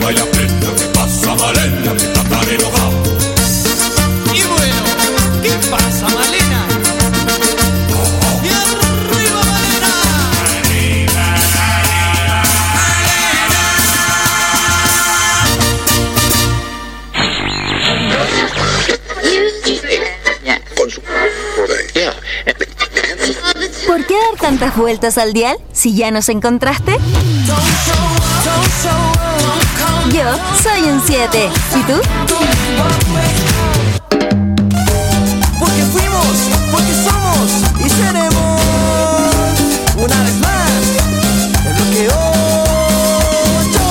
baila plena, ¿qué pasa, Malena? Que está tan enojado. Y bueno, ¿qué pasa, Malena? Y arriba, Malena. Arriba, ¿Por qué dar tantas vueltas al dial si ya nos encontraste? Yo soy un 7. ¿Y tú? Porque fuimos, porque somos y seremos. Una vez más, el bloque 8.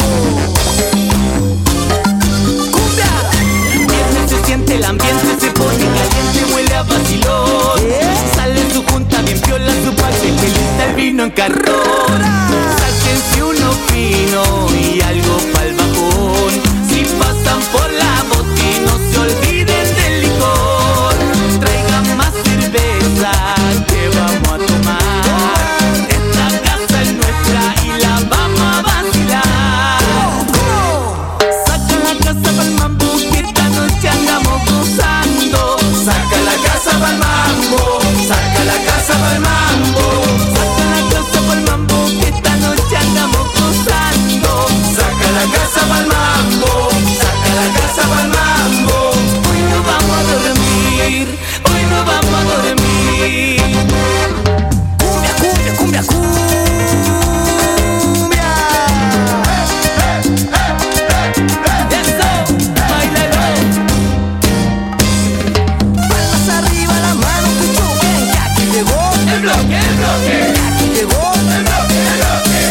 ¡Cumbia! Viernes se siente el ambiente, se pone caliente, huele a vacilón. Sale su junta, bien piola su parte, que lista el vino en cartón. Sáquense uno fino y algo pa'l bajón. Si pasan por la botina, no se olviden del licor. Traigan más cerveza que vamos a tomar. Esta casa es nuestra y la vamos a vacilar. Saca la casa pa'l mambo, que esta noche andamos gozando. Saca la casa pa'l mambo, saca la casa pa'l mambo. Saca la casa pa'l mambo, que esta noche andamos gozando. Saca la casa pa'l mambo, saca la casa pa'l mambo. Hoy no vamos a dormir, hoy no vamos a dormir. Cumbia, cumbia, cumbia, cumbia. Eso, bailalo. Palmas arriba, la mano que choquen, que aquí llegó. El bloque, el bloque. Aquí llegó. El bloque, el bloque.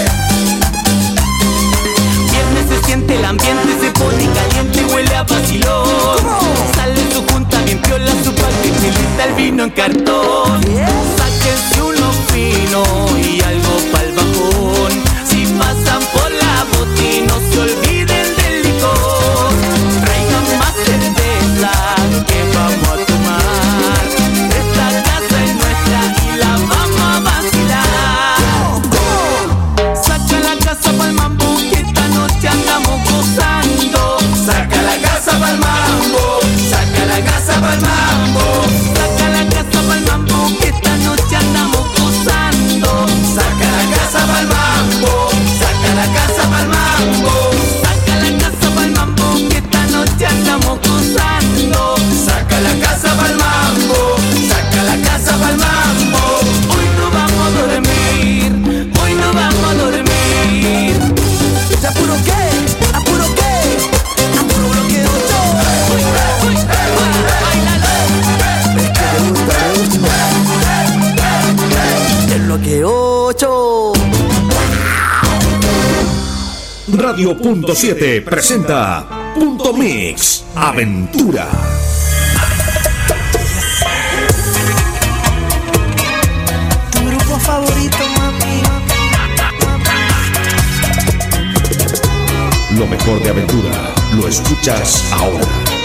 Viernes se siente el ambiente, se pone caliente, huele a vacilón. Sale su junta, bien piola su parte, que lista el vino en cartón. Sáquense uno fino y algo pa'l bajón. Si pasan por la botina, no se olviden del licor. Traigan más cerveza que vamos a tomar. Esta casa es nuestra y la vamos a vacilar. Saca la casa pa'l mambo, que esta noche andamos gozando. Saca la casa pa'l mambo, saca la casa pa'l mambo. Saca la casa pa'l mambo, que esta noche andamos gozando. Saca la casa pa'l mambo, saca la casa pa'l mambo. Saca la casa pa'l mambo, que esta noche andamos gozando. Saca la casa pa'l mambo, saca la casa pa'l mambo. Hoy no vamos a dormir, hoy no vamos a dormir. ¿Ya apuro qué? ¿Apuro qué? Apuro bloque 8. Es que me gusta. El bloque 8. Radio.7 presenta Punto Mix Aventura. Tu grupo favorito, mami. Lo mejor de Aventura lo escuchas ahora.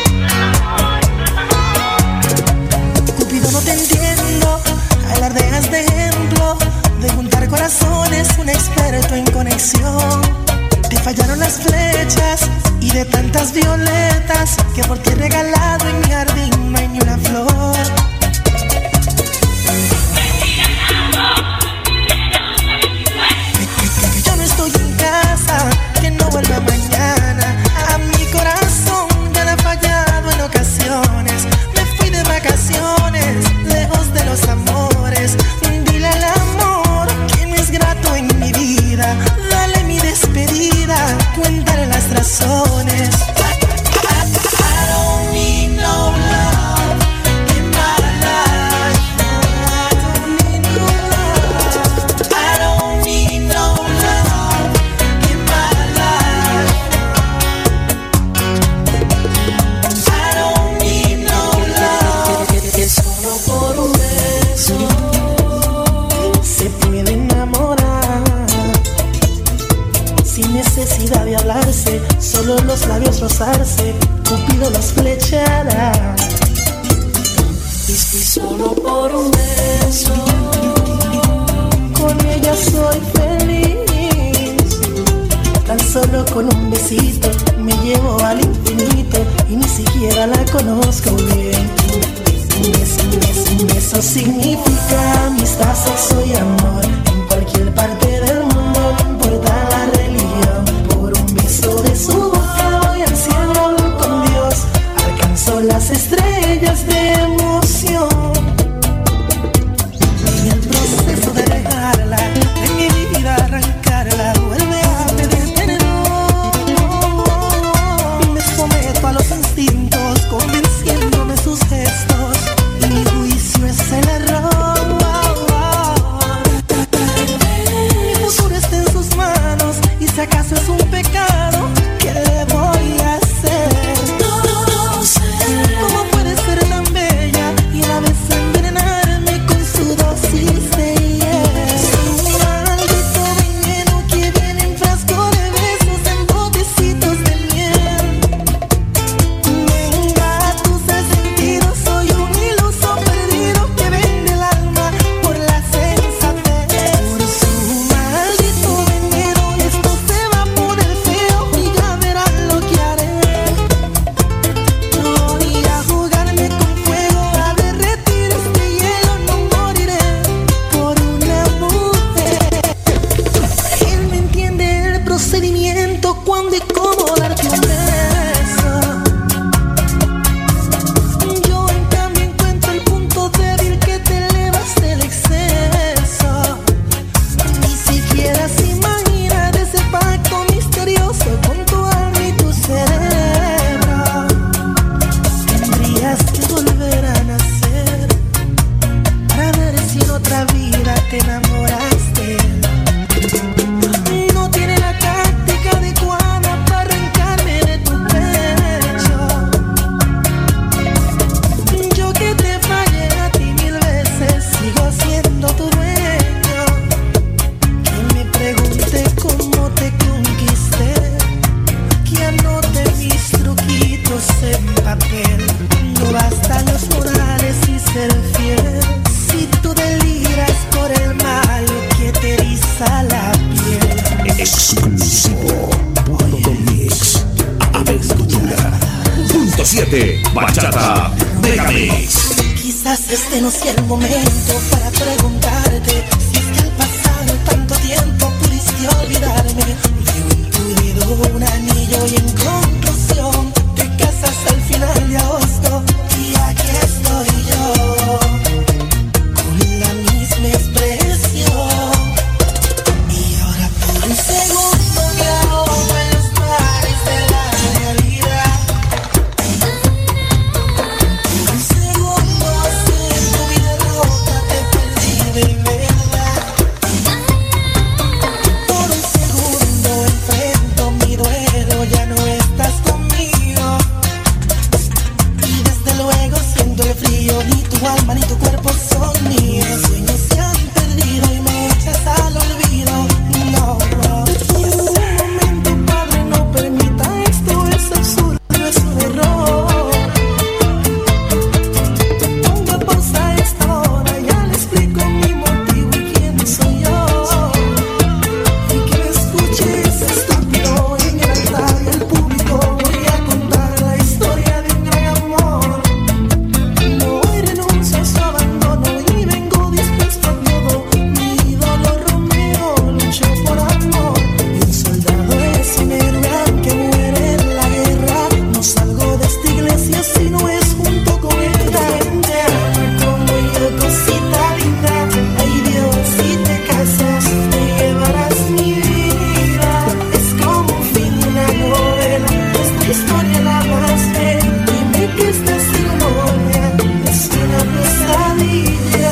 Cupido, no te entiendo. Alardeas de ejemplo de juntar corazones, un experto en conexión. Te fallaron las flechas y de tantas violetas que por ti he regalado en mi jardín no hay ni una flor. Que yo no estoy en casa, que no vuelva mañana. A mi corazón ya le ha fallado en ocasiones. Me fui de vacaciones, lejos de los amores. Dile al amor que no es grato en mi vida. Dale mi despedida, cuéntale las razones. I don't need no love in my life. I don't need no love. I don't need no love in my life. I don't need no love. Que solo por un beso se puede enamorar. Sin necesidad de hablarse, solo los labios rozarse, Cupido los flechará. Y solo por un beso, con ella soy feliz. Tan solo con un besito me llevo al infinito y ni siquiera la conozco bien. Un beso significa amistad, sexo y amor. En cualquier parte del mundo, no importa la religión. Por un beso de su boca voy al cielo con Dios. Alcanzo las estrellas de emoción. En el proceso de dejarla, de mi vida arrancarla, vuelve a pedir perdón. Me someto a los instintos, convenciéndome sus gestos, y mi juicio es el error. Mi futuro está en sus manos, y si acaso es un pecado, ¿qué le voy a hacer? No sé cómo puede ser tan bella y a la vez envenenarme con su dosis de hiel. Un maldito veneno que viene en frasco de besos, en botecitos de miel. Me engatusa el sentido, soy un iluso perdido que vende el alma por la sensatez. Por su maldito veneno esto se va a poner feo y ya verán lo que haré. Voy a jugarme con fuego, a derretir este hielo, no moriré por una mujer. Él me entiende el procedimiento, cuándo y cómo darte un beso. Yo en cambio encuentro el punto débil que te elevas del exceso. Ni siquiera se imagina de ese pacto misterioso con tu alma y tu cerebro. Tendrías que volver a nacer para ver si en otra vida te enamoraste. No tiene la táctica adecuada para arrancarme de tu pecho. Yo que te fallé a ti 1000 veces, sigo siendo tu dueño. Que me pregunte cómo te conquisté, que anote mis truquitos en papel. No bastan los morales y ser fiel, si tú deliras por el mal que te eriza la piel. Exclusivo. Punto Mix. Aventura. Punto 7. Bachata Megamix. Quizás este no sea el momento para preguntarte si es que al pasar tanto tiempo pudiste olvidarme. Llevo en tu dedo un anillo y en conclusión te casas al final de agosto. Y aquí estoy yo, con la misma expresión. Y ahora por un segundo me ahogo en los mares de la realidad. Un segundo siento mi derrota, te perdí de verdad. Por un segundo enfrento mi duelo, ya no estás conmigo. Y desde luego siento el frío, ni tu alma ni tu cuerpo son míos. Los sueños se han perdido y me echas al olvido. No, no. En un momento, padre, no permita esto, es absurdo, es un error. Ponga pausa a esta hora, ya le explico mi motivo y quién soy yo. Y que me escuches, estúpido, en el altar y el público voy a contar la historia de un gran amor. No hoy renuncio a su abandono y vengo dispuesto a todo. Mi ídolo Romeo luchó por amor, y un soldado es un héroe aunque muere en la guerra. No salgo de esta iglesia si no es junto con ella. Te amo como yo, cosita linda. Ay Dios, si te casas te llevarás mi vida. Es como un fin de una novela, nuestra historia la más bella. Dime que estás sin novia, es una pesadilla.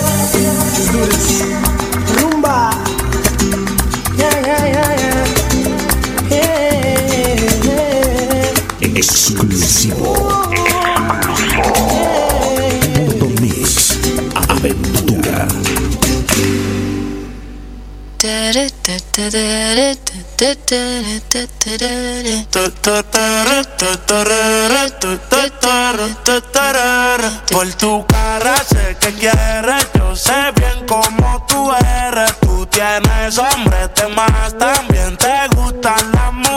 Rumba, yeah, yeah, yeah, yeah. Exclusivo. Punto Mix. Aventura. Por tu cara sé que quieres, yo sé bien cómo tú eres. Tú tienes hombres, demás también te gustan las mujeres.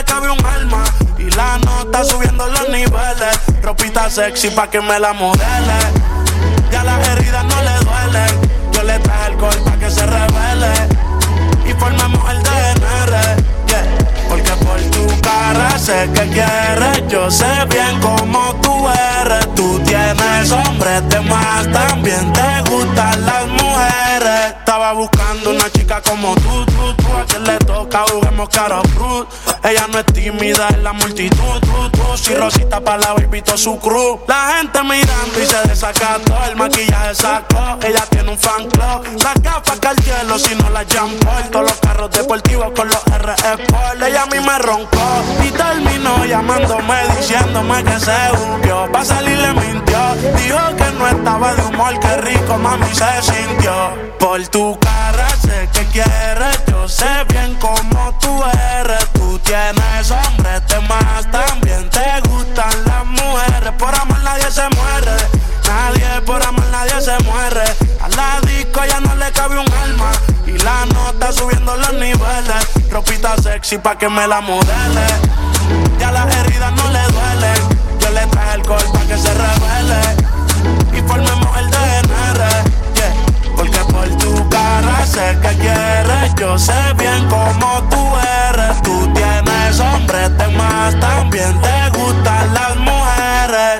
cabe un alma. Y la nota subiendo los niveles. Ropita sexy pa' que me la modele. Ya las heridas no le duelen. Yo le traje alcohol pa' que se revele. Y formemos el DNR, yeah. Porque por tu cara sé que quieres. Yo sé bien cómo tú eres. Tú tienes hombres de más, también te gustan las mujeres. Estaba buscando una chica como tú. A quien le toca juguemos cara brut. Ella no es tímida en la multitud. Si Rosita pa' la baby todo su crew. La gente mirando y se desacató. El maquillaje sacó. Ella tiene un fan club. Las gafas Cartier, si no las Jean-Paul. Todos los carros deportivos con los RS Sport. Ella a mí me roncó y terminó llamándome diciéndome que se buqueó. Pa' salir le mintió. Dijo que no estaba de humor. Qué rico mami se sintió. Por tu cara sé que quieres. Yo sé bien cómo tú eres. Tú tienes hombres de más, también te gustan las mujeres. Por amor nadie se muere. Nadie, por amor nadie se muere. A la disco ya no le cabe un alma. Y la nota subiendo los niveles. Ropita sexy pa' que me la modele. Ya las heridas no le duelen. Yo le traje alcohol pa' que se revele. Y formemos el DNR, yeah. Porque por tu cara sé que quieres. Yo sé bien cómo tú eres. Tú tienes hombres de más, también te gustan las mujeres.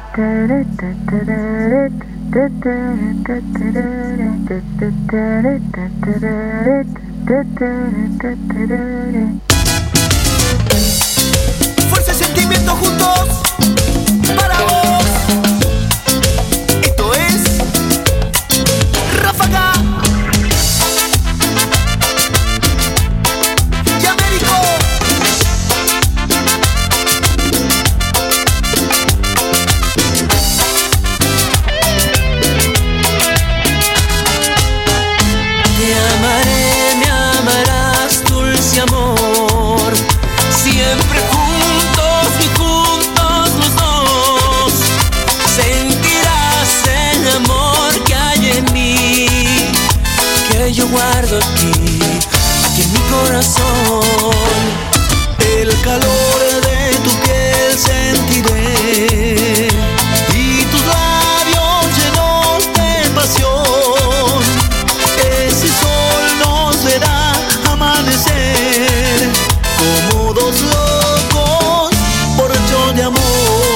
Fuerza y sentimiento juntos para vos. Esto es Ráfaga y Américo. Te amaré, me amarás, dulce amor. Siempre juntos y juntos los dos. Sentirás el amor que hay en mí, que yo guardo aquí en mi corazón. El calor de tu piel sentiré y tus labios llenos de pasión. Ese sol nos verá amanecer como dos locos borrachos de amor.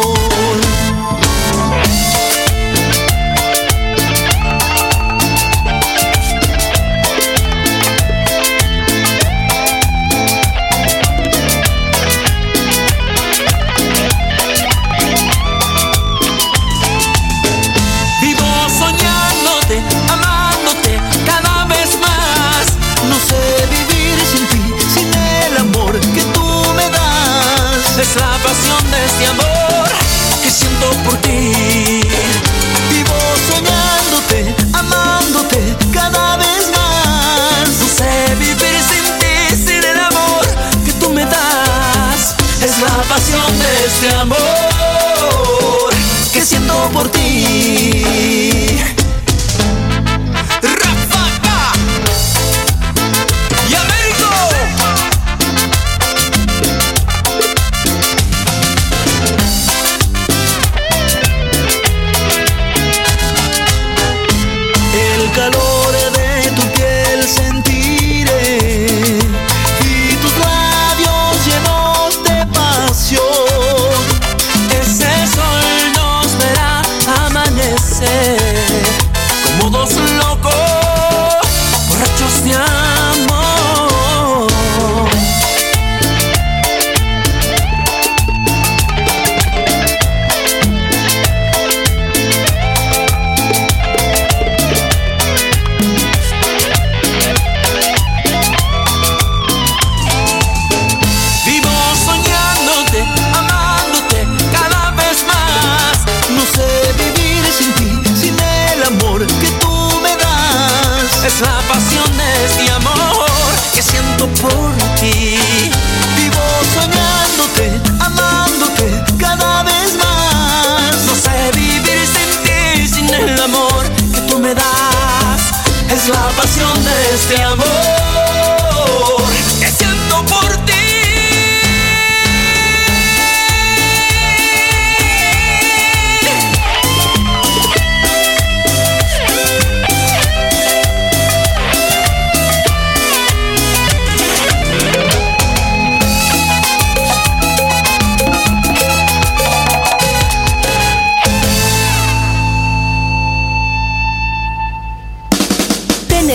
Vivo soñándote, amándote cada vez más. No sé vivir sin ti, sin el amor que tú me das. Es la pasión de este amor que siento por ti. Vivo soñándote, amándote cada vez más. No sé vivir sin ti, sin el amor que tú me das. Es la pasión de este amor que siento por ti. Ráfaga y Américo. El calor de tu piel sentiré y tus labios llenos de pasión. Ese sol nos verá amanecer como dos locos borrachos de amor. Vivo soñándote, amándote cada vez más. No sé vivir sin ti, sin el amor que tú me das. Es la pasión de este amor que siento por ti. Vivo soñándote, amándote cada vez más. No sé vivir sin ti, sin el amor que tú me das. Es la pasión de este amor que siento por ti.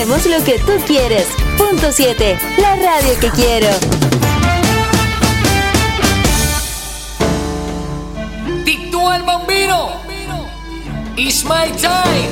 hacemos lo que tú quieres. Punto 7, la radio que quiero. Tito el Bambino, It's My Time.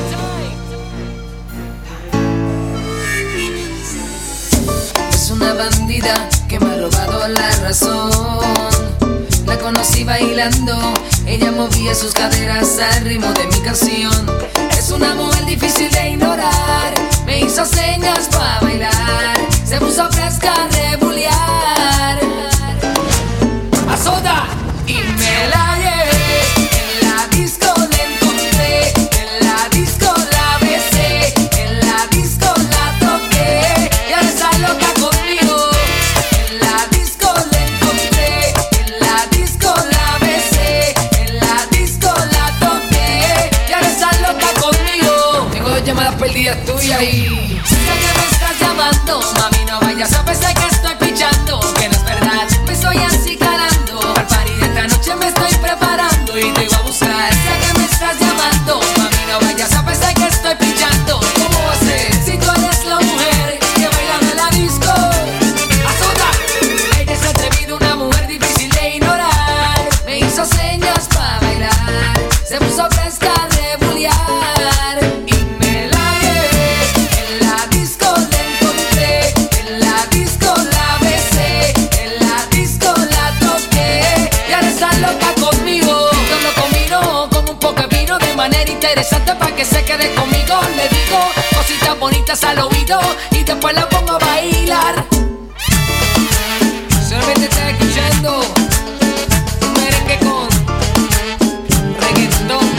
Es una bandida que me ha robado la razón. La conocí bailando, ella movía sus caderas al ritmo de mi canción. Es una mujer difícil de ignorar, me hizo señas para bailar, se puso fresca de bulear. A soda y me la llevé, en la disco la encontré, en la disco la besé, en la disco la toqué, y ahora está loca conmigo. En la disco la encontré, en la disco la besé, en la disco la toqué, y ahora está loca conmigo. Tengo 2 llamadas perdidas tuyas y sé que me estás llamando, mami, no vayas a pensar que estoy pichando, que no es verdad, me estoy acicalando. Al party de esta noche me estoy preparando y te iba a buscar. Sé que me estás llamando, mami, no vayas a pensar que estoy pichando. ¿Cómo va a ser si tú eres la mujer que baila en la disco? ¡Azota! Ella es atrevida, una mujer difícil de ignorar, me hizo señas para bailar, se puso fresca de bulear y me la llevé. En la disco la encontré, en la disco la besé, en la disco la toqué, y ahora está loca conmigo. Yo lo combino con un poco de vino de manera interesante para que se quede conmigo. Le digo cositas bonitas al oído y después la pongo a bailar. Solamente estás escuchando un merengue con reggaetón.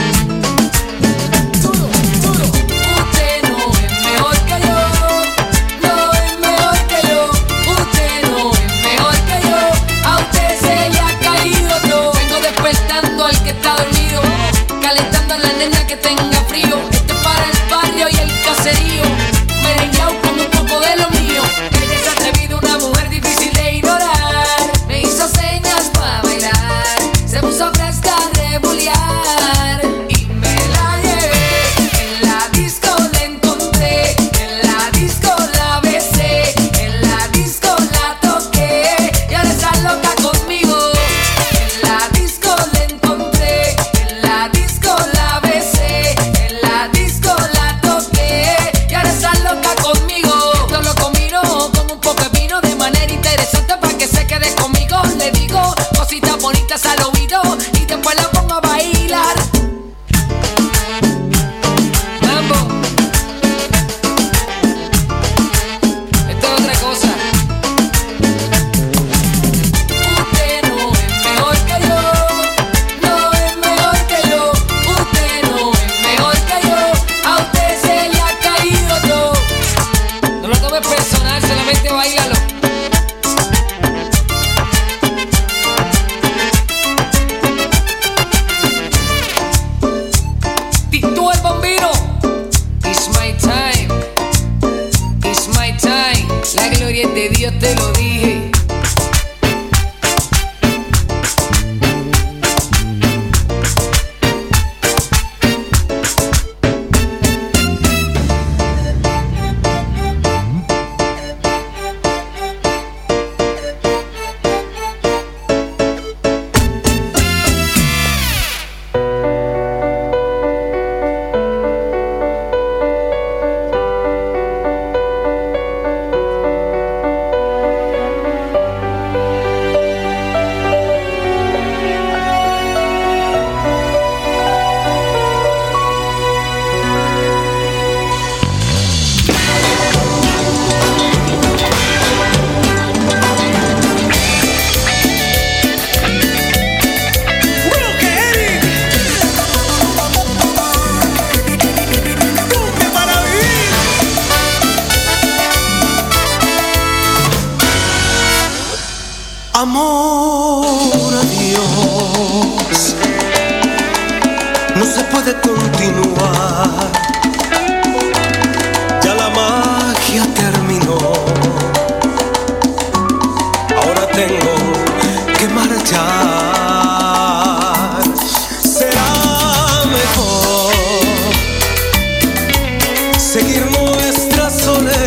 Usted no es mejor que yo, no es mejor que yo. Usted no es mejor que yo, a usted se le ha caído todo. Vengo despertando al que está dormido, calentando a la nena que tenga frío. Esto es para el barrio y el caserío, merengueado con un poco de lo mío. Ella es atrevida, una mujer difícil de ignorar, me hizo señas para bailar, se puso fresca de bulear y me la llevé. En la disco la encontré, en la disco la besé, en la disco la toqué, y ahora está loca conmigo. En la disco la encontré, en la disco la besé, en la disco la toqué, y ahora está loca conmigo. Yo lo combino con un poco de vino de manera interesante para que se quede conmigo. Le digo cositas bonitas al oído y después la pongo a bailar. Mambo, esto es otra cosa. Usted no es mejor que yo, no es mejor que yo. Usted no es mejor que yo, a usted se le ha caído todo. No lo tomes personal, solamente bailalo. Tito el Bambino, It's my time, it's my time. La gloria es de Dios, te lo dije. Amor a Dios, no se puede continuar, ya la magia terminó, ahora tengo que marchar. Será mejor seguir nuestra soledad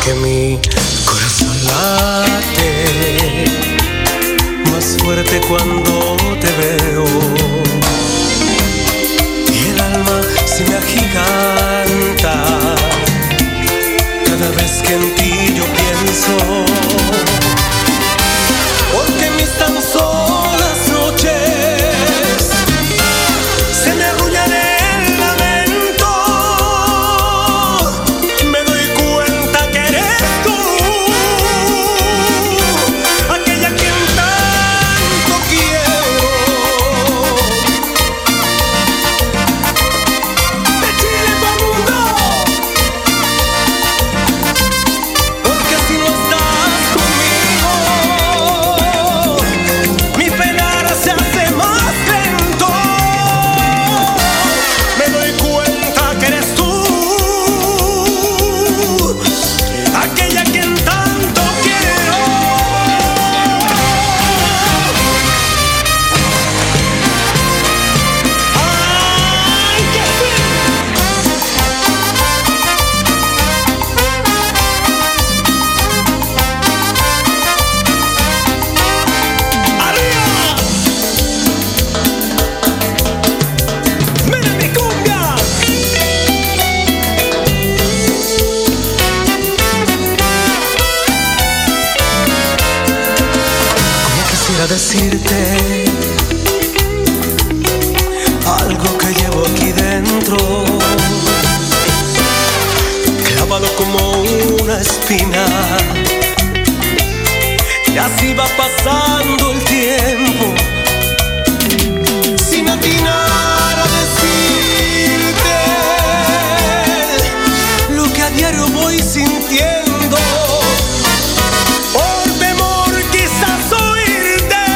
porque mi corazón late más fuerte cuando te veo y el alma se me agiganta cada vez que en ti yo pienso, porque mis tan solas noches se me arrullan el lamento. Me doy cuenta que eres tú, aquella quien tanto quiero. De Chile para el mundo, porque si no estás conmigo, mi penar se hace más lento. Me doy cuenta que eres tú, aquella quien tanto quiero. Ay, que sí. ¡Arriba! ¡Mira mi cumbia! Como quisiera decirte algo que llevo aquí dentro, clavado como una espina, y así va pasando el tiempo sin atinar a decirte lo que a diario voy sintiendo. Por temor quizás oírte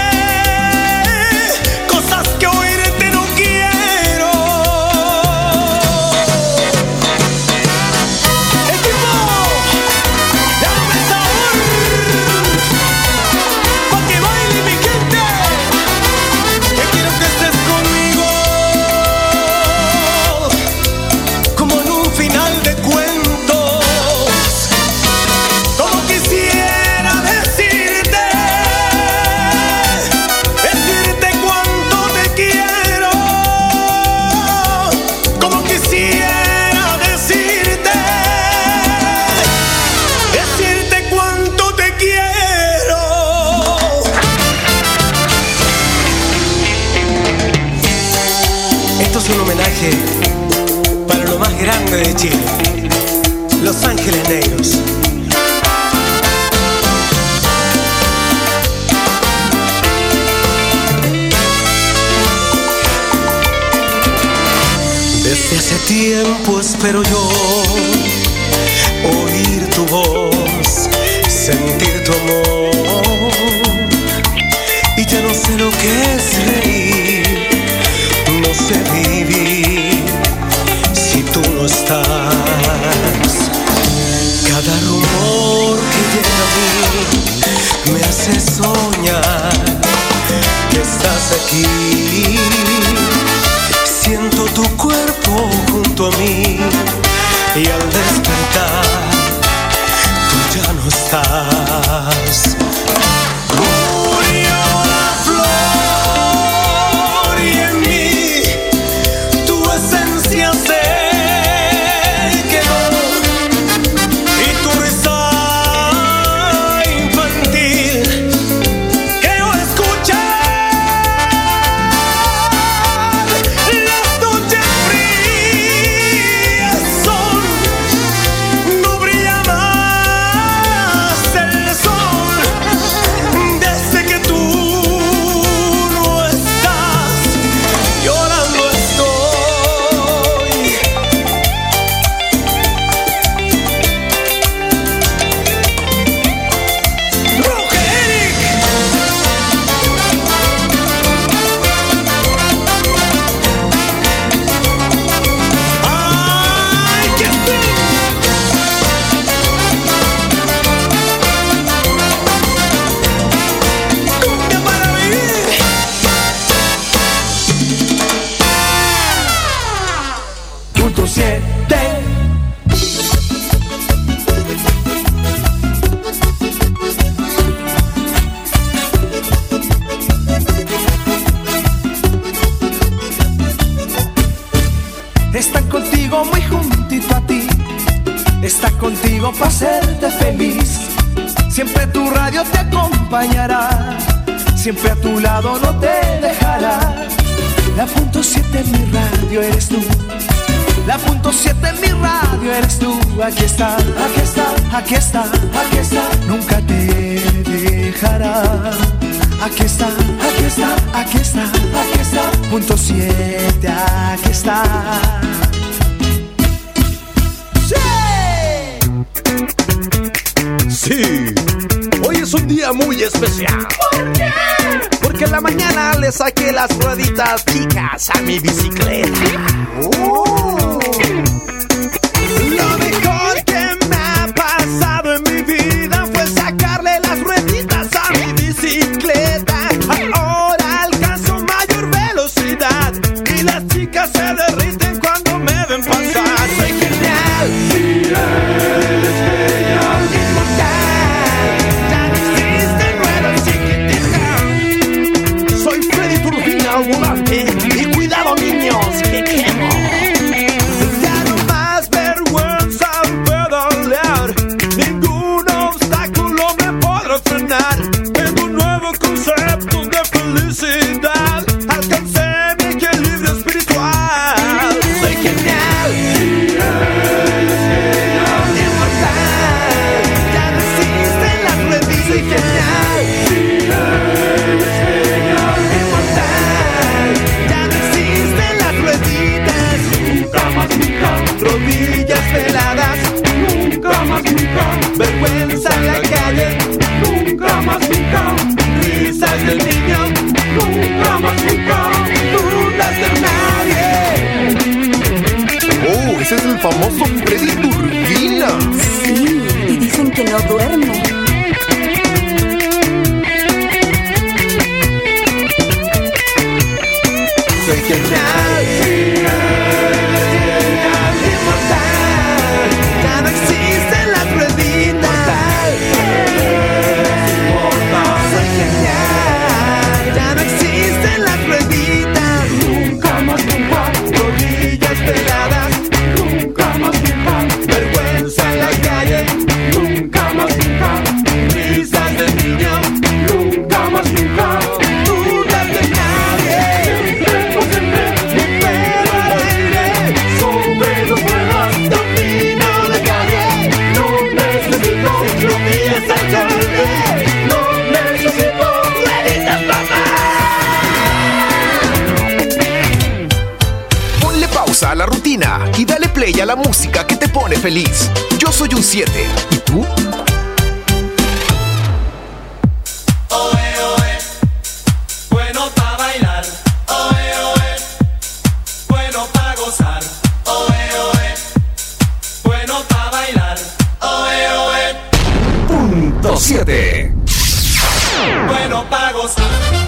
cosas que oírte no quiero. Equipo, dame sabor pa' que baile mi gente, que quiero que estés conmigo como en un final de cuentos. Como quisiera decirte cuánto te quiero. Como quisiera decirte cuánto te quiero. Esto es un homenaje para lo más grande de Chile, Los Ángeles Negros. Desde hace tiempo espero yo oír tu voz, sentir tu amor, y ya no sé lo que es reír, no sé vivir si tú no estás. Cada rumor que llega a mí me hace soñar que estás aquí. Siento tu cuerpo junto a mí y al despertar tú ya no estás. Murió la flor y en mí tu esencia se quedó, y tu risa infantil quiero escuchar. Las noches frías son, no brilla más el sol. Desde que tú no estás, llorando estoy. Roque Eric. Ay, que sí. Cumbia para vivir. Punto 7. están contigo muy juntito a ti, están contigo para hacerte feliz. Siempre tu radio te acompañará, siempre a tu lado no te dejará. La punto 7 en mi radio eres tú, la punto 7 en mi radio eres tú. Aquí está, aquí está, aquí está, aquí está, nunca te dejará. Aquí está, aquí está, aquí está, aquí está, punto 7, aquí está. Sí, hoy es un día muy especial. ¿Por qué? Porque en la mañana le saqué las rueditas chicas a mi bicicleta. Lo mejor que me ha pasado en mi vida fue sacarle las rueditas a mi bicicleta. Ahora alcanzo mayor velocidad y las chicas se derriten cuando me ven pasar. Soy genial. Sí, eres genial. Inmortal. Ya no existe, no eres chiquitita. Soy Freddy Turbina al volante y cuidado niños que quemo. Ya no más vergüenza al pedalear, ningún obstáculo me podrá frenar. Tengo un nuevo concepto de felicidad, alcancé mi equilibrio espiritual. Soy genial, inmortal, ya no existen las rueditas. Soy genial, inmortal, ya no existen las rueditas. Nunca más, nunca. Rodillas peladas, nunca más, nunca. Vergüenza en la calle, nunca más, nunca. Risas del niño, nunca más, nunca. Dudas de nadie. Oh, ese es el famoso Freddy Turbina. Sí, y dicen que no duerme. Soy genial, inmortal, ya no existen las rueditas. Soy genial, ya no existen las rueditas. Nunca más, nunca. Rodillas peladas, nunca más, nunca. Vergüenza en la calle, nunca más, nunca. Risas de niño, nunca más, nunca. Dudas de nadie. Mi pelo al aire, sobre los ruedas, domino la calle. No necesito, lo mío es el cable. No necesito rueditas, papá. Ponle pausa a la rutina y dale play a la música que te pone feliz. Yo soy un 7. ¿Y tú? Oe, oe, bueno pa' bailar. Oe, oe, bueno pa' gozar. Oe, oe, bueno pa' bailar. Oe, oe, Punto 7. bueno pa' gozar.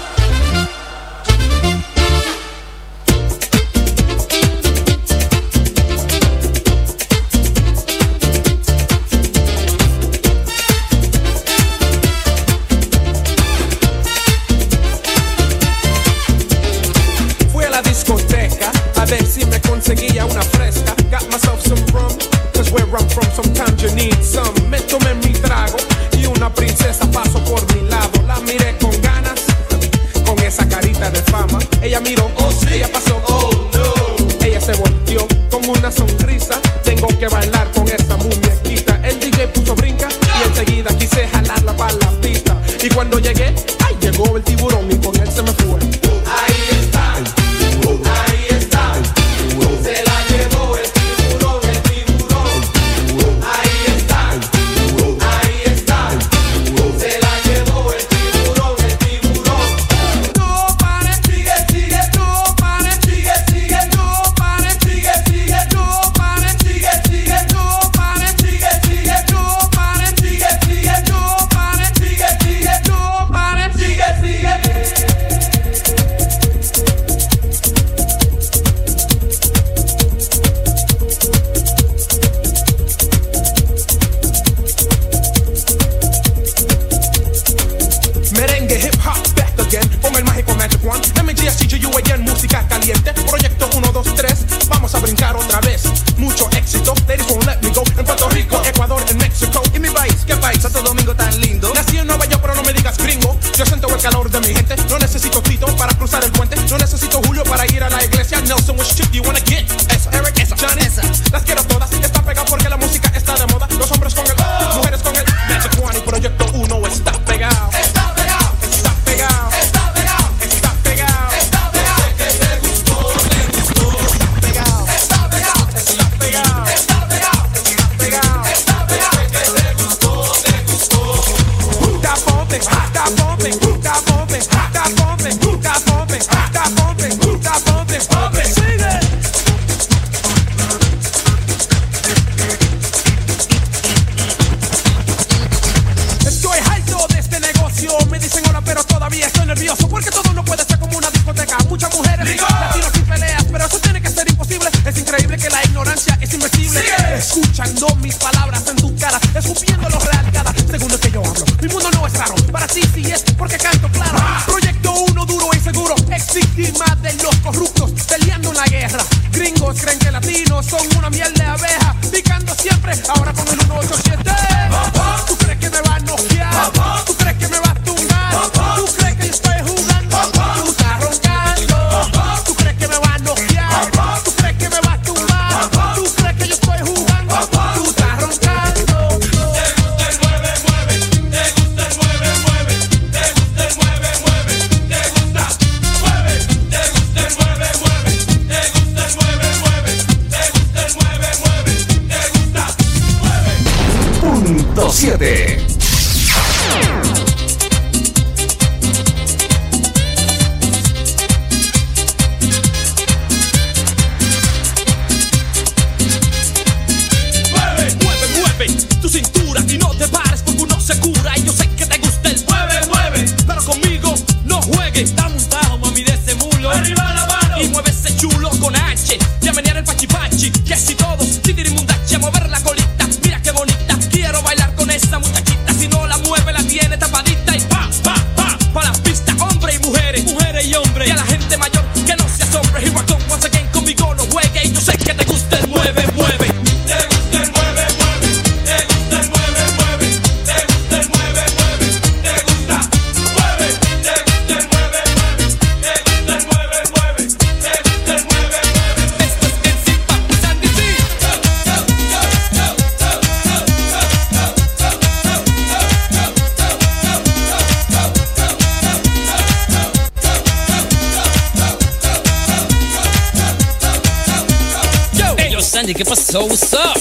Fui a la discoteca a ver si me conseguía una fresca. Got myself some rum, cause where I'm from sometimes you need some. Me tomé mi trago y una princesa pasó por mi lado. La miré con ganas, con esa carita de fama. Ella miró, oh sí, ella pasó, oh no. Ella se volteó con una sonrisa. Tengo que bailar con esa muñequita. El DJ puso brinca y enseguida quise jalarla para la pista. Y cuando llegué, ay, llegó el tiburón y con él se me fue. Ahí está, ahí está. Se la llevó el tiburón, el tiburón. Ahí está, ahí está. Se la llevó el tiburón, el tiburón. No pares, Sigue, sigue, no pares, sigue, sigue, no pares, sigue, sigue, no pares, sigue, sigue, no pares, sigue, sigue, no pares, sigue, sigue, no pares, sigue, sigue, no pares, sigue, sigue. echando mis palabras en tu cara, escupiendo lo real cada segundo que yo hablo. Mi mundo no es raro, para ti sí es porque canto claro. Proyecto 1 duro y seguro, ex víctima de los corruptos, peleando en la guerra. Gringos creen que latinos son una miel de abeja, picando siempre, ahora con el 187. ¿Tú crees que me va a noquear? ¿Tú crees que me va a tumbar? ¿Tú crees que yo estoy jugando? Tú estás roncando. ¿Tú crees que me va a noquear? ¿Tú crees que me va a tumbar? ¿Tú crees que yo estoy jugando? Tú estás roncando. Te gusta el mueve, mueve. Te gusta el mueve, mueve. Te gusta el mueve, mueve. Te gusta mueve. Te gusta el mueve, mueve. Te gusta el mueve, mueve. Te gusta el mueve, mueve. Te gusta mueve. Punto 7. Tu cintura y no te pares porque uno se cura. Y yo sé que te gusta el mueve, mueve, pero conmigo no juegues. Dame un tajo, mami, de ese mulo. Arriba la mano. Y mueve ese chulo con H. Ya menear el pachipachi. Que así todos, titirimundachi, a mover la colita. Mira qué bonita, quiero bailar con esa muchachita. Si no la mueve, la tiene tapadita. Y pa, pa, pa, pa las pistas, hombres y mujeres. Mujeres y hombres. Y a la gente mayor que no se asombre. Here I come once again, conmigo no juegue. Y yo sé que te gusta el mueve, mueve. Sandy, ¿qué pasó? What's up?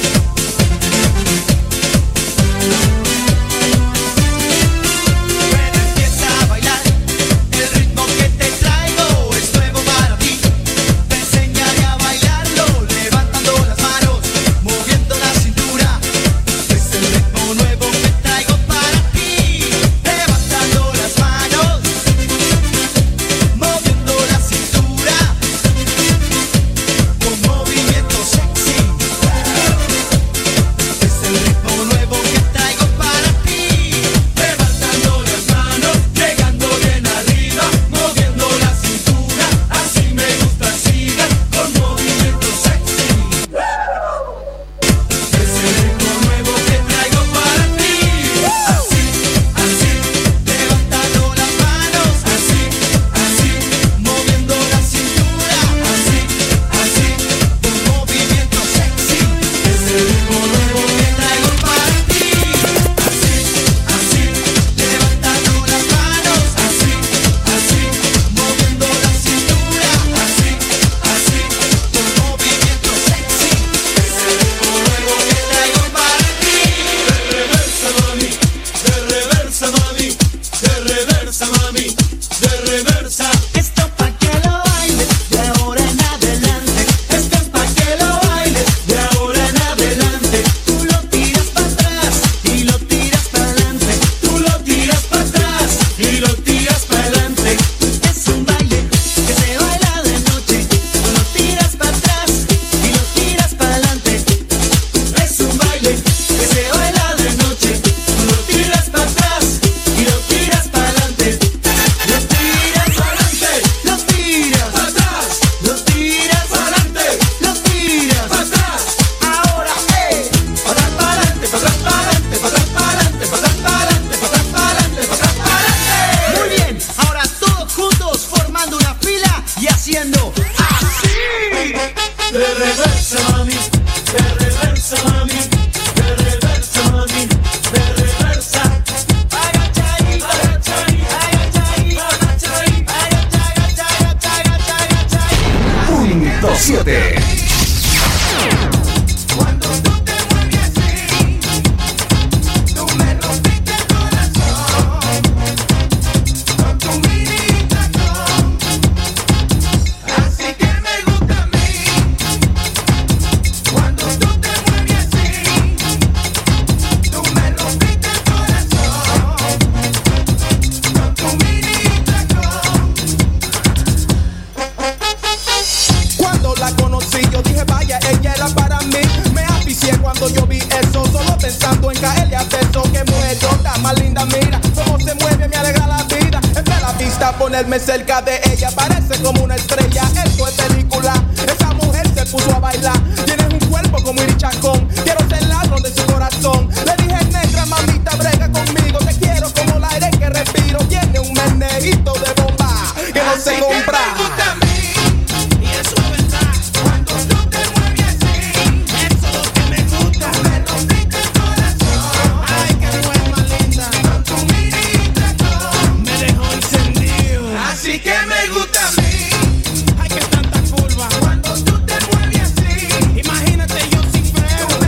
Ready 7. Cuando tú te mueves así, tú me rompiste el corazón con tu mini tacón. Así que me gusta a mí. Cuando tú te mueves así, tú me rompiste el corazón con tu mini tacón. Cuando la conocí yo dije vaya, ella era para mí. Me aficié cuando yo vi eso, solo pensando en caerle a beso. Que mujer loca, más linda, mira cómo se mueve, me alegra la vida. Entre la vista ponerme cerca de ella, parece como una estrella. Esto es película, esa mujer se puso a bailar. Tienes un cuerpo como Iri Chacón, quiero ser ladrón de su corazón. Le dije negra, mamita, brega conmigo, te quiero como el aire que respiro. Tiene un meneguito de bomba que no se compra. Así que me gusta a mí. Hay que tanta curva. Cuando tú te mueves así, imagínate yo sin freno.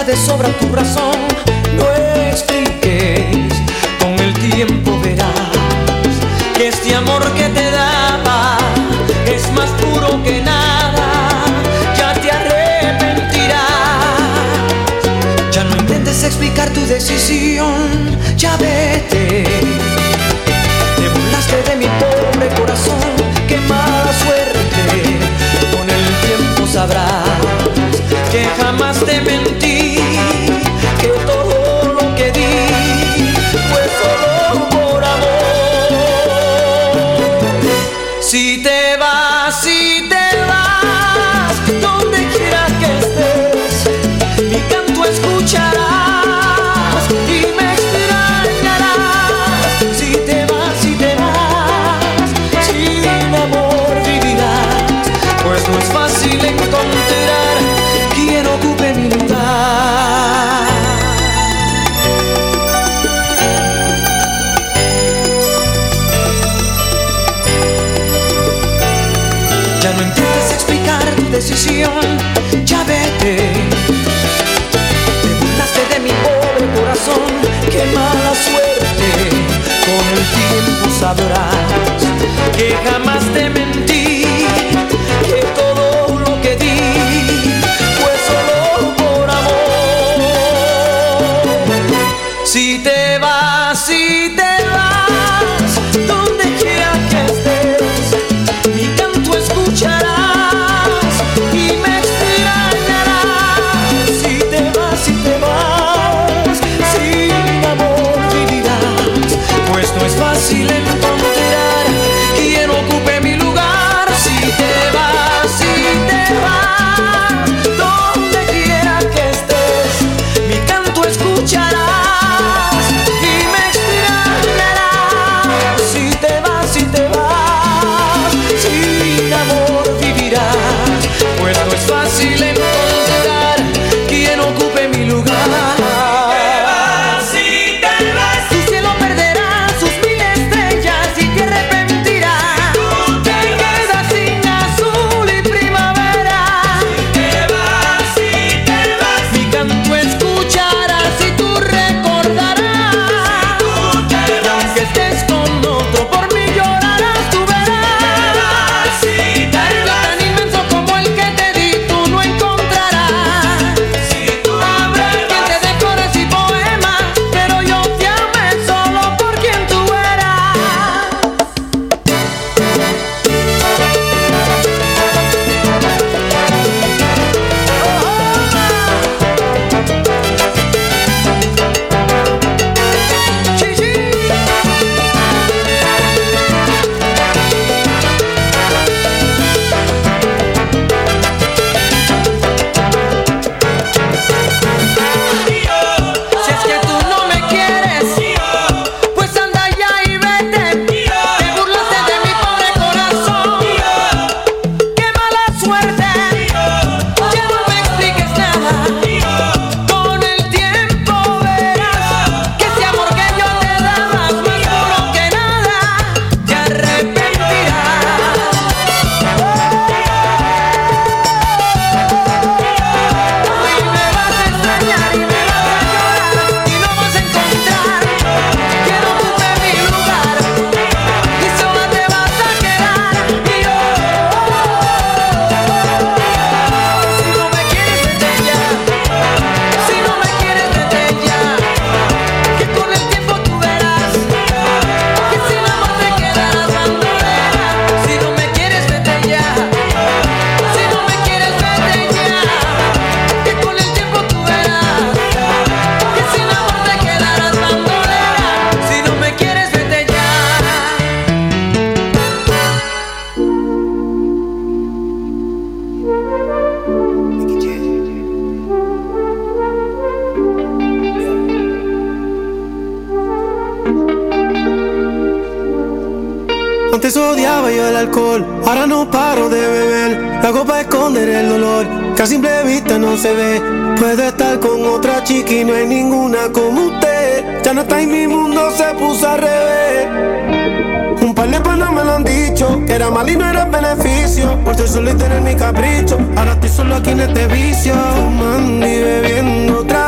ya de sobra tu razón. No expliques, con el tiempo verás que este amor que te daba es más puro que nada. Ya te arrepentirás. Ya no intentes explicar tu decisión. Ya vete. Te burlaste de mi pobre corazón. Qué mala suerte. Con el tiempo sabrás que jamás te mentí, que todo lo que di fue solo por amor. Si te vas, donde quiera que estés, mi canto escucharás y me extrañarás. Si te vas, sin amor vivirás, pues no es fácil encontrar quien ocupe mi lugar. Ya no intentes explicar tu decisión, ya vete. Te burlaste de mi pobre corazón, qué mala suerte. Con el tiempo sabrás que jamás te mentí, que todo lo que di fue solo por amor. Si te vas, donde quiera que estés, mi canto escucharás y me extrañarás. Si te vas, sin amor vivirás, pues no es fácil encontrar quien ocupe mi lugar. Si te vas, donde quiera que estés, mi canto escucharás y me extrañarás. Si te vas, sin amor vivirás, pues no es fácil encontrar quien ocupe mi lugar. Tu cielo perderá sus mil estrellas y te arrepentirás. Te quedas sin azul y primavera. Mi canto escucharás y tú recordarás. Y aunque estés con otro, por mí llorarás, tú verás. Algo tan inmenso como el que te di, tú no encontrarás. Habrá quien te dé flores y poemas, pero yo te amé solo por quien tú eras. Si es que tú no me quieres, pues anda ya y vete. Te burlaste de mi pobre corazón. Qué mala suerte. Ya no me expliques nada. Con el tiempo verás que ese amor que yo te daba es más puro que nada. Te arrepentirás. Y me vas a extrañar y me vas a llorar y no vas a encontrar quien ocupe mi lugar. Y sola te vas a quedar. Y yo, si no me quieres vete ya. Si no me quieres vete ya. Que con el tiempo tú verás que sin amor te quedarás bandolera. Si no me quieres vete ya. Si no me quieres vete ya. Que con el tiempo tú verás que sin amor te quedarás bandolera. Si no me quieres vete ya. Antes odiaba yo el alcohol, ahora no paro de beber. La copa para esconder el dolor, que a simple vista no se ve. Puedo estar con otra chica y no hay ninguna como usted. Ya no está en mi mundo, se puso al revés. Un par de panas me lo han dicho, que era mal y no era beneficio. Por ser solo y tener mi capricho, ahora estoy solo aquí en este vicio. Fumando y bebiendo otra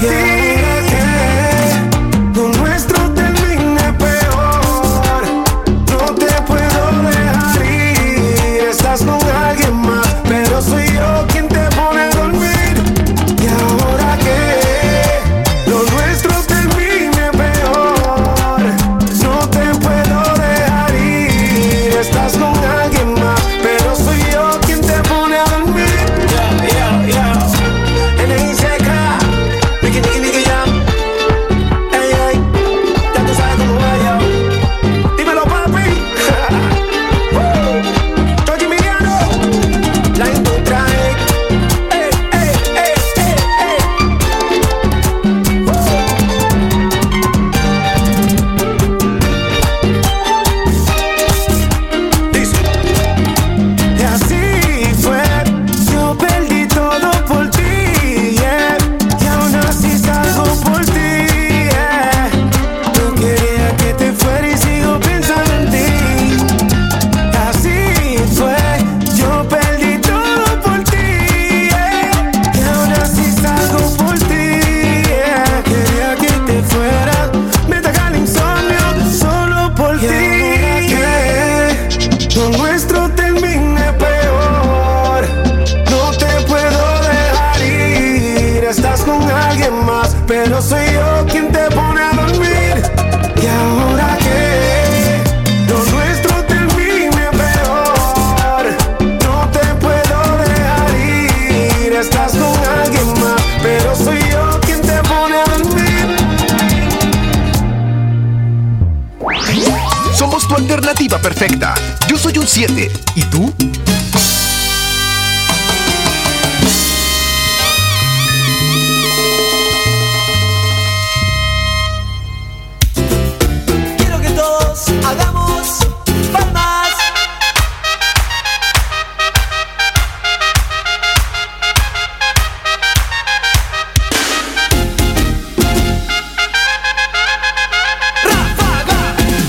pero soy yo quien te pone a dormir. Y ahora que lo nuestro termine peor, no te puedo dejar ir. Estás con alguien más, pero soy yo quien te pone a dormir. Somos tu alternativa perfecta. Yo soy un 7. ¿Y tú? Hagamos palmas. Ráfaga.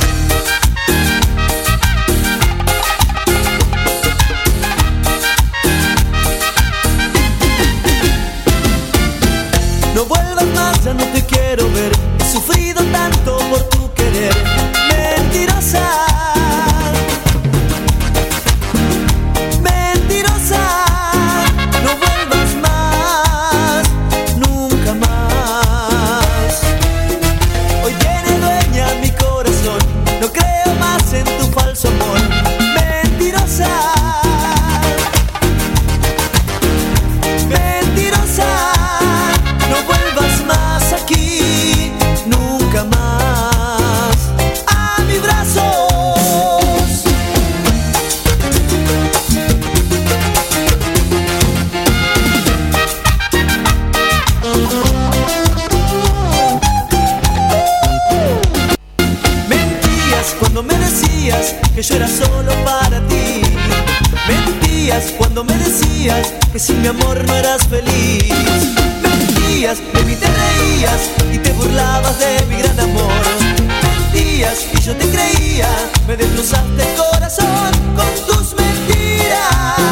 No vuelvas más, ya no te quiero ver. He sufrido tanto por tu querer. Mentirosa, mentirosa, no vuelvas más, nunca más. Hoy tiene dueña mi corazón, no creo más en tu falso amor. Mentirosa, mentirosa, no vuelvas más aquí, nunca más. Cuando me decías que yo era solo para ti, mentías cuando me decías que sin mi amor no eras feliz, mentías, de mí te reías y te burlabas de mi gran amor, mentías y yo te creía, me destrozaste el corazón con tus mentiras.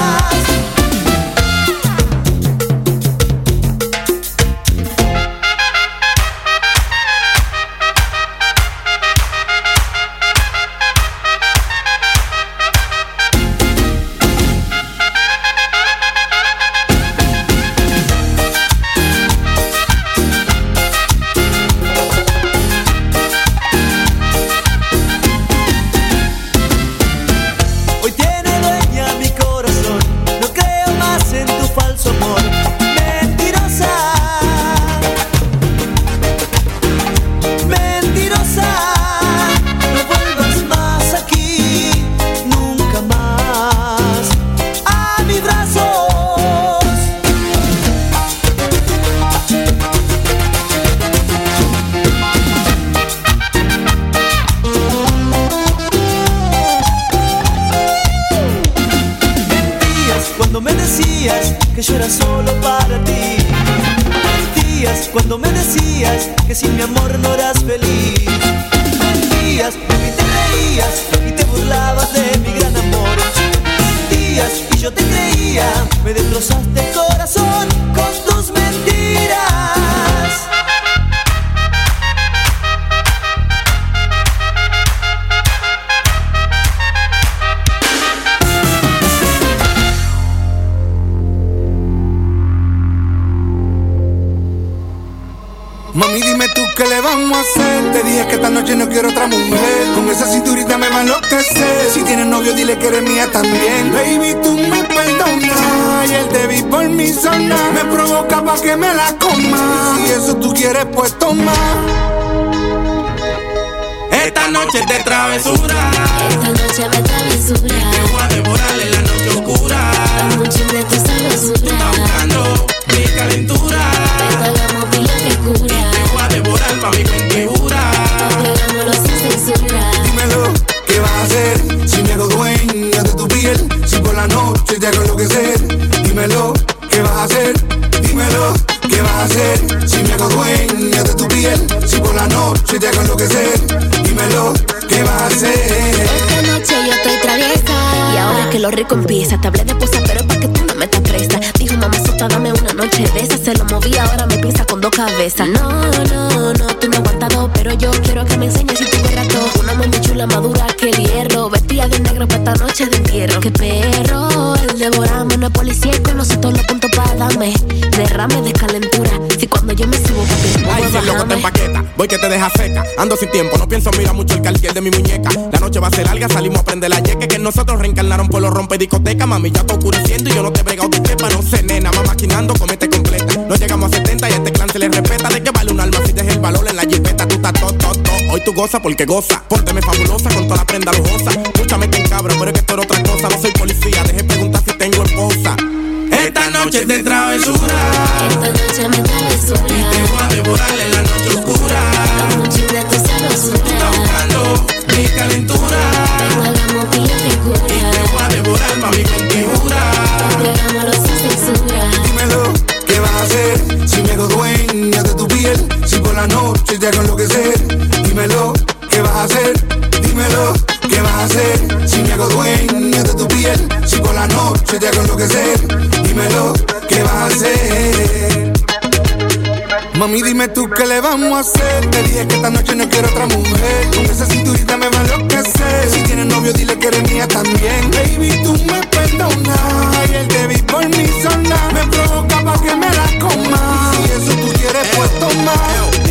Que yo era solo para ti, mentías cuando me decías que sin mi amor no eras feliz, mentías, de mí te reías y te burlabas de mi gran amor, mentías y yo te creía, me destrozaste el corazón con tus mentiras. Mami, dime tú qué le vamos a hacer. Te dije que esta noche no quiero otra mujer. Con esa cinturita me va a enloquecer. Si tienes novio, dile que eres mía también. Baby, tú me perdonas. Y el te vi por mi zona. Me provoca pa' que me la coma. Si eso tú quieres, pues toma. Esta noche es de travesura. Esta noche de travesura. Te voy a devorar en la noche oscura. Dame un chin de tu sabrosura. Está buscando mi calentura. Te hagamos pila que cura. Te voy a devorar pa' mi ventura. Hagámoslo sin censura. Dímelo, ¿qué vas a hacer? Si me hago dueña de tu piel. Si por la noche te hago enloquecer. Dímelo, ¿qué vas a hacer? Dímelo, ¿qué vas a hacer? Si me hago dueña de tu piel. Si por la noche te hago enloquecer. Dímelo, ¿qué vas a hacer? Esta noche yo estoy traviesa. Y ahora que lo rico empieza. Te hablé de posa, pero pa' que tú no me estás presta. Dijo mamá sota, dame una noche de esa. Se lo moví, ahora me piensa con dos cabezas. No, tú no aguantas dos. Pero yo quiero que me enseñes si tú verás todo. Una mami chula madura que el hierro. Vestida de negro pa' esta noche de entierro. Que perro, el devorame no es policía. Y con nosotros los puntos pa' darme. Derrame de calentura. Si cuando yo me subo, papi, ay, si el loco te empaqueta, voy que te deja seca. Ando sin tiempo, no pienso mirar mucho el cartier de mi muñeca. La noche va a ser larga, salimos a prender la yeque. Que nosotros reencarnaron por los rompe discoteca. Mami, ya está oscureciendo y yo no te he bregado tu pepa. No sé, nena, va maquinando, comete completa. No llegamos a 70 y a este clan se le respeta. ¿De qué vale un alma si dejas el valor en la jipeta? Tú estás todo. Hoy tú goza porque goza. Pónteme fabulosa con toda la prenda lujosa. Escúchame que encabro, pero es que esto era otra cosa. No soy policía, deje preguntar si tengo esposa. Esta noche es de travesura. Esta noche me travesura. Y te voy a devorar en la noche oscura. Dame un chin de tu sabrosura. Está buscando mi calentura. Te hagamos pila que cura. Te voy a devorar pa' mi ventura. Hagámoslo sin censura. Dímelo, ¿qué vas a hacer? Si me hago dueña de tu piel. Si por la noche te hago enloquecer. Dímelo, ¿qué vas a hacer? Dímelo, ¿qué vas a hacer? Si me hago dueña de tu piel. Si por la noche te hago enloquecer. Dímelo, ¿qué vas a hacer? Mami, dime tú qué le vamos a hacer. Te dije que esta noche no quiero otra mujer. Con esa cinturita me va a enloquecer. Si tienes novio, dile que eres mía también. Baby, tú me perdonas. Y el te vi por mi zona. Me provoca pa' que me la coma. Si eso tú quieres, pues toma.